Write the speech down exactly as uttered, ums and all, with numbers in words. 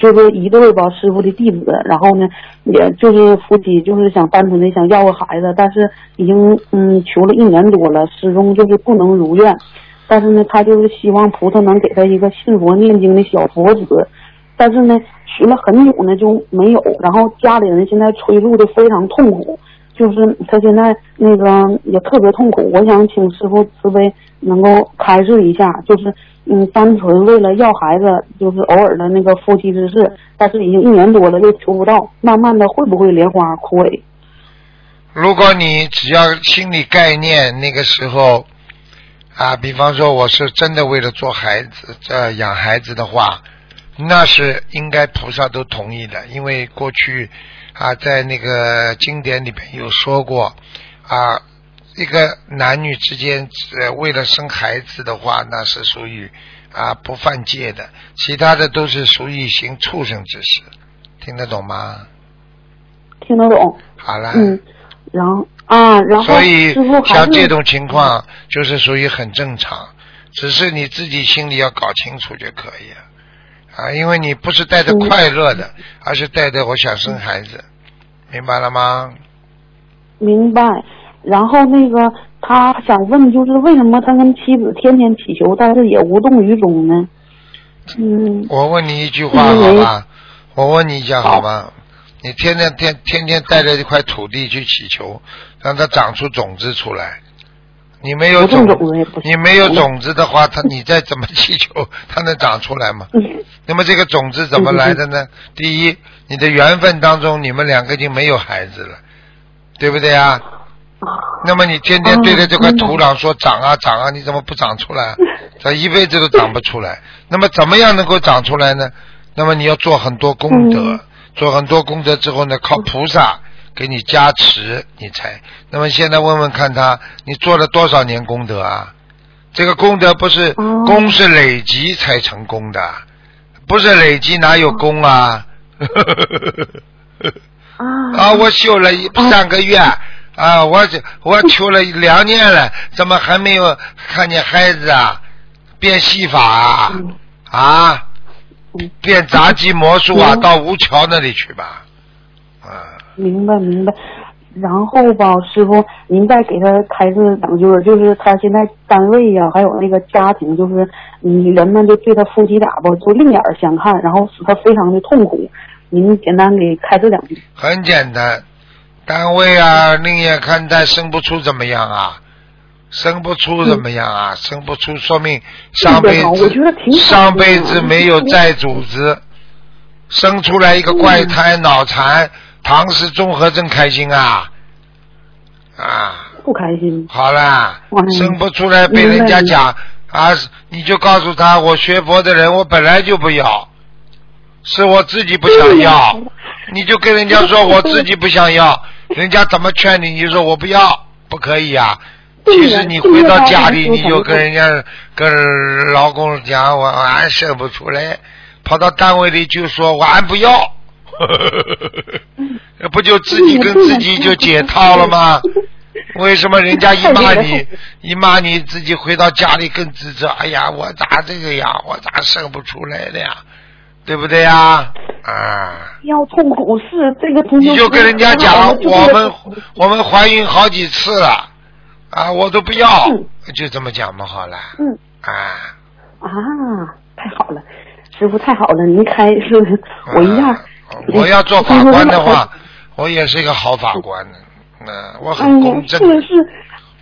就是一对吧师傅的弟子，然后呢，也就是夫妻就是想单纯的想要个孩子，但是已经嗯求了一年多了，始终就是不能如愿。但是呢，他就是希望菩萨能给他一个信佛念经的小佛子，但是呢，许了很久呢就没有，然后家里人现在催促的非常痛苦，就是他现在那个也特别痛苦。我想请师父慈悲能够开示一下，就是嗯，单纯为了要孩子，就是偶尔的那个夫妻之事，但是已经一年多了又求不到，慢慢的会不会莲花枯萎？ 如果你只要心理概念，那个时候啊，比方说我是真的为了做孩子，呃，养孩子的话，那是应该菩萨都同意的，因为过去啊，在那个经典里边有说过啊，一个男女之间呃为了生孩子的话，那是属于啊不犯戒的，其他的都是属于行畜生之事，听得懂吗？ 听得懂。 好了。 嗯，然后啊，然后所以师父还是像这种情况就是属于很正常，只是你自己心里要搞清楚就可以了啊，因为你不是带着快乐的，嗯、而是带着我想生孩子，明白了吗？ 明白。然后那个他想问，就是为什么他跟妻子天天祈求，但是也无动于衷呢？嗯， 我问你一句话好吧？我问你一下好吗？你天天天天天带着一块土地去祈求，让它长出种子出来。你没有种，你没有种子的话，它你再怎么祈求，它能长出来吗？嗯、那么这个种子怎么来的呢？嗯、第一，你的缘分当中，你们两个已经没有孩子了，对不对啊？那么你天天对着这块土壤说长啊长啊，你怎么不长出来？它一辈子都长不出来。那么怎么样能够长出来呢？那么你要做很多功德。嗯，做很多功德之后呢，靠菩萨给你加持，你才。那么现在问问看他，你做了多少年功德啊？这个功德不是功是累积才成功的，不是累积哪有功啊？啊，我修了三个月啊，我我求了两年了，怎么还没有看见孩子啊？变戏法啊？啊？变杂技魔术啊，到吴桥那里去吧。啊， 明白明白。然后吧，师傅，您再给他开示两句，就是他现在单位呀、啊，还有那个家庭，就是嗯，人们就对他夫妻俩吧，就另眼相看，然后使他非常的痛苦。您简单给开示两句。 很简单，单位啊，另眼看待，生不出怎么样啊？生不出怎么样啊？嗯、生不出说明上辈子上辈子没有债主子，生出来一个怪胎、嗯、脑残，唐氏综合症开心啊啊！ 不开心。 好啦，生不出来被人家讲啊，你就告诉他，我学佛的人，我本来就不要，是我自己不想要，你就跟人家说我自己不想要，人家怎么劝你，你就说我不要，不可以啊。其实你回到家里，你就跟人家跟老公讲，我俺生不出来，跑到单位里就说我俺不要，不就自己跟自己就解套了吗？为什么人家一骂你，一骂你自己回到家里更自责？哎呀，我咋这个呀？我咋生不出来的呀？对不对呀？啊！ 要痛苦是这个， 你就跟人家讲，我们我们怀孕好几次了。啊，我都不要，嗯、就这么讲嘛，好了。 嗯。 啊。 啊，太好了，师傅太好了，您开是，我一下、啊。 我要做法官的话，我也是一个好法官的，嗯、呃，我很公正。 哎、是是，